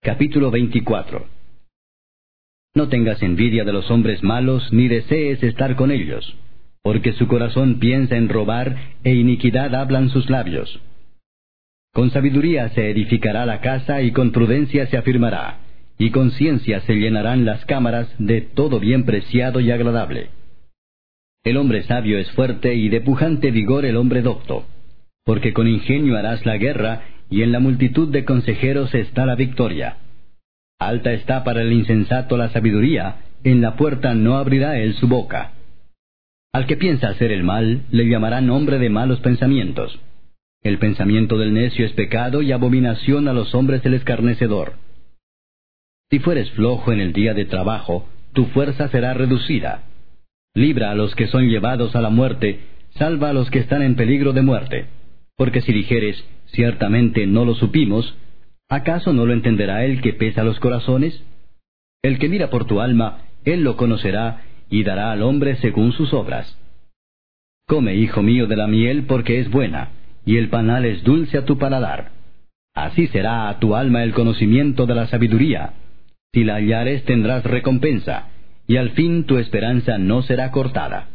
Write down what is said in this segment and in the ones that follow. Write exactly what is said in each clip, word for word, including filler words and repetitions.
Capítulo veinticuatro. No tengas envidia de los hombres malos, ni desees estar con ellos, porque su corazón piensa en robar, e iniquidad hablan sus labios. Con sabiduría se edificará la casa, y con prudencia se afirmará, y con ciencia se llenarán las cámaras de todo bien preciado y agradable. El hombre sabio es fuerte, y de pujante vigor el hombre docto, porque con ingenio harás la guerra, y en la multitud de consejeros está la victoria. Alta está para el insensato la sabiduría, en la puerta no abrirá él su boca. Al que piensa hacer el mal, le llamarán hombre de malos pensamientos. El pensamiento del necio es pecado, y abominación a los hombres el escarnecedor. Si fueres flojo en el día de trabajo, tu fuerza será reducida. Libra a los que son llevados a la muerte, salva a los que están en peligro de muerte. Porque si dijeres, ciertamente no lo supimos, ¿acaso no lo entenderá el que pesa los corazones? El que mira por tu alma, él lo conocerá, y dará al hombre según sus obras. Come, hijo mío, de la miel, porque es buena, y el panal es dulce a tu paladar. Así será a tu alma el conocimiento de la sabiduría. Si la hallares tendrás recompensa, y al fin tu esperanza no será cortada.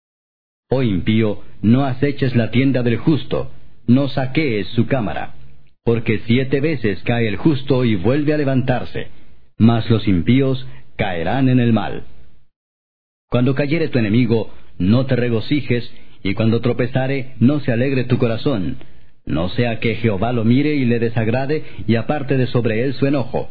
Oh impío, no aceches la tienda del justo, no saquees su cámara, porque siete veces cae el justo y vuelve a levantarse, mas los impíos caerán en el mal. Cuando cayere tu enemigo, no te regocijes, y cuando tropezare, no se alegre tu corazón, no sea que Jehová lo mire y le desagrade, y aparte de sobre él su enojo.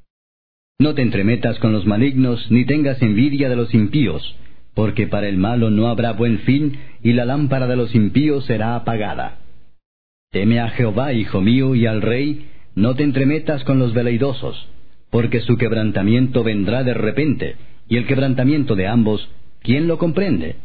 No te entremetas con los malignos, ni tengas envidia de los impíos, porque para el malo no habrá buen fin, y la lámpara de los impíos será apagada. Teme a Jehová, hijo mío, y al rey, no te entremetas con los veleidosos, porque su quebrantamiento vendrá de repente, y el quebrantamiento de ambos, ¿quién lo comprende?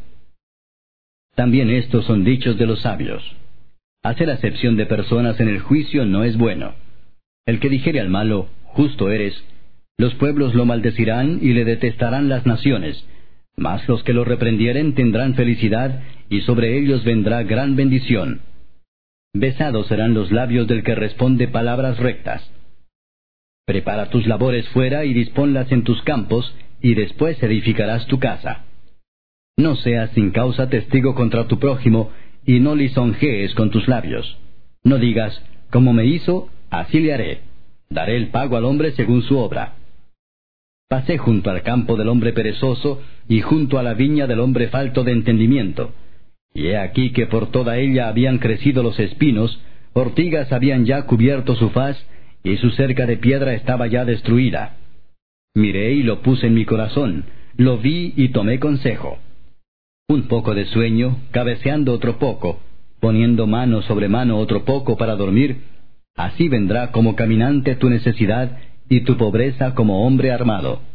También estos son dichos de los sabios. Hacer acepción de personas en el juicio no es bueno. El que dijere al malo, justo eres, los pueblos lo maldecirán y le detestarán las naciones, mas los que lo reprendieren tendrán felicidad, y sobre ellos vendrá gran bendición. Besados serán los labios del que responde palabras rectas. Prepara tus labores fuera y disponlas en tus campos, y después edificarás tu casa. No seas sin causa testigo contra tu prójimo, y no lisonjees con tus labios. No digas, como me hizo, así le haré. Daré el pago al hombre según su obra. Pasé junto al campo del hombre perezoso, y junto a la viña del hombre falto de entendimiento. Y he aquí que por toda ella habían crecido los espinos, ortigas habían ya cubierto su faz, y su cerca de piedra estaba ya destruida. Miré y lo puse en mi corazón, lo vi y tomé consejo. Un poco de sueño, cabeceando otro poco, poniendo mano sobre mano otro poco para dormir, así vendrá como caminante tu necesidad, y tu pobreza como hombre armado.